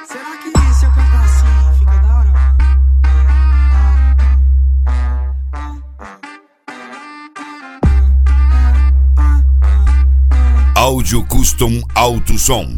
Será que se eu cantar assim fica da hora? Áudio Custom Alto Som.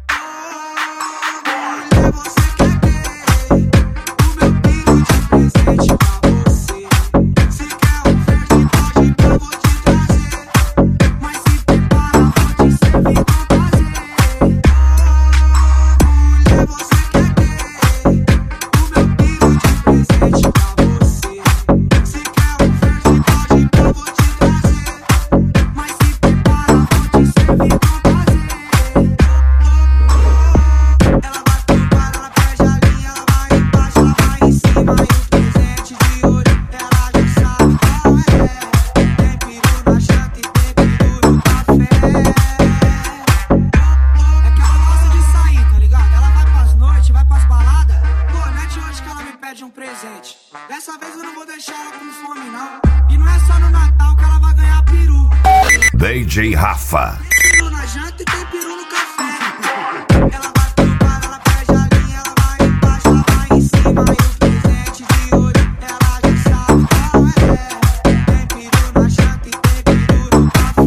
Um presente. Dessa vez eu não vou deixar ela com fome, não. E não é só no Natal que ela vai ganhar peru. DJ Rafa. Tem peru na janta e tem peru no café. Ela vai pro bar, ela pede a linha, ela vai embaixo, ela vai em cima. E o presente de ouro, ela já sabe qual é. Tem peru na janta e tem peru no café.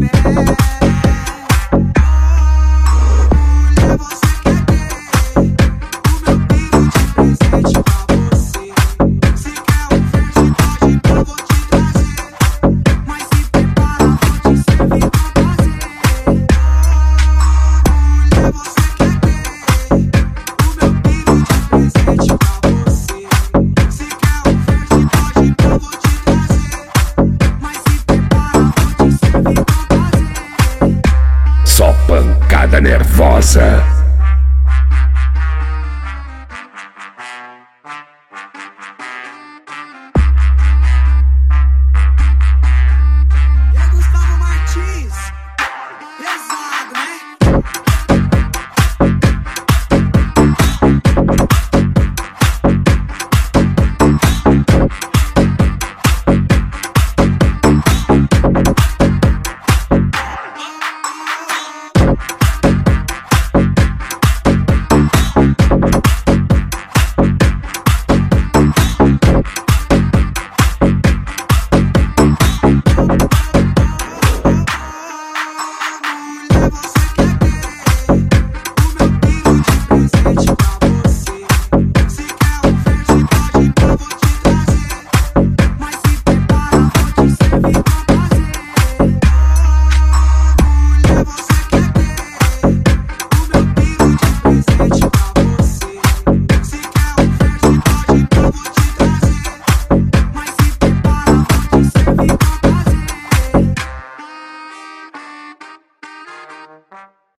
Mulher, você quer ter o meu peru de presente pra você. Só pancada nervosa.